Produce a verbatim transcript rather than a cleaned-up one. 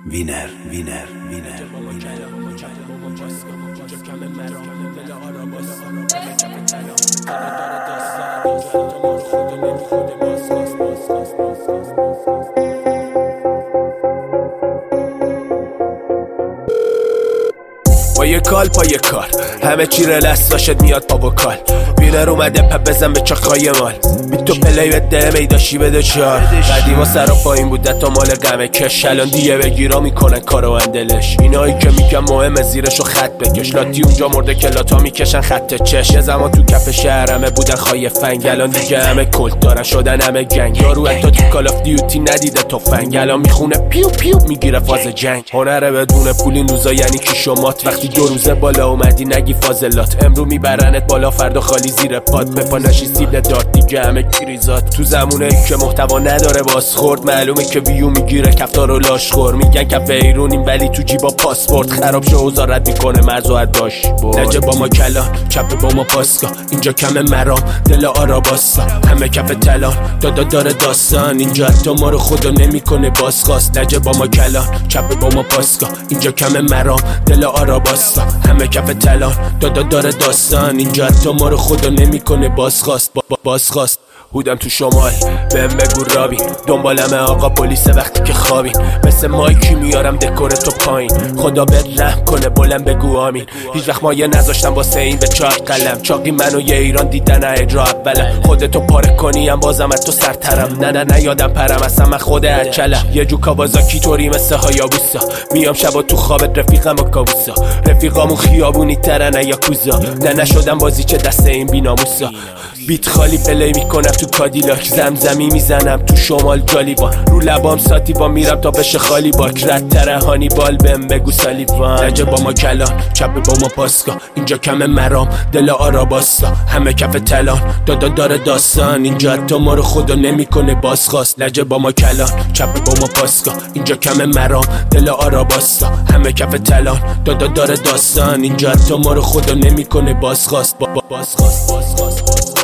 وینر وینر وینر با یه کال پا یه کار همه چی رلس داشت میاد پا و کال وینر اومده پا بزن به چاقای مال بی تو پلی بده میداشی بده چار قدیما سر و پایین بوده تا مال غمه کش الان دیگه بگیرا میکنن کارو اندلش اینایی که میگن مهمه زیرشو خط بکش لاتی اونجا مرده که لاتا میکشن خط چش یه زمان تو کف شهر همه بودن خای فنگ الان دیگه همه کلت دارن شدن همه گنگ یارو حتی تو کال آف دیوتی ندیده تفنگ الان میخونه پیو پیو میگیره فاز جنگ هنره بدون پول این روزا یعنی کی شمات وقتی دو روزه بالا اومدی نگی فاضلات امرو میبرنت بالا فردا خالی زیر پات به پا نشی سیبل دارت دیگه همه کریزات تو زمونه ای که محتوا نداره بازخورد معلومه که ویو میگیره کفتار و لاشخور میگن کف ایرونیم ولی تو جیبا پاسپورت خراب شو اوضاع رد میکنه مرزو باش نجه با ما کلان چپ با ما پاسکا اینجا کم مرام دل آراباستا همه کف تلان دادا داره داستان اینجا حتی ما رو خدا نمیکنه بازخواست نجه با ما کلان چپ با ما پاسکا اینجا کم مرام دل آراباستا همه کف تلان دادا داره داستان اینجا حتی ما رو خدا نمیکنه بازخواست با با بازخواست بودم تو شمال بهم بگو رابین دنبالمه آقا پلیس وقتی که خوابین مثل مایکی میارم دکور تو پایین خدا بهت رحم کنه بلند بگو آمین هیچ وقت مایه نذاشتم واسه این به چهار قلم چاقی منو یه ایران دیدن اجرا اولم خودتو پاره کنیم بازم از تو سرترم نه نه نه یادم پرم اصلا من خود اچلم یه جو کاوازاکی طوری مثل هایابوسا میام شبا تو خوابت رفیقم با کابوسا رفیقامون خیابونی ترن یا کوزا نه نشدم بازی چه دست این بیناموسا بیت خالی پلی میکنم تو کادیلاک زمزمی میزنم تو شمال جالیبان رو لبام ساتیوان میرم تا بشه خالی باک رد تره هانیبال بهم بگو سالیوان نجه با ما کلان چپ با ما پاسکا اینجا کم مرام دل آراباستا همه کف تلان دادا داره داستان اینجا حتی ما رو خدا نمیکنه بازخواست نجه با ما کلان چپ با ما پاسکا اینجا کم مرام دل آراباستا همه کف تلان دادا داره داستان اینجا حتی ما رو خدا نمیکنه بازخواست با بازخواست بازخواست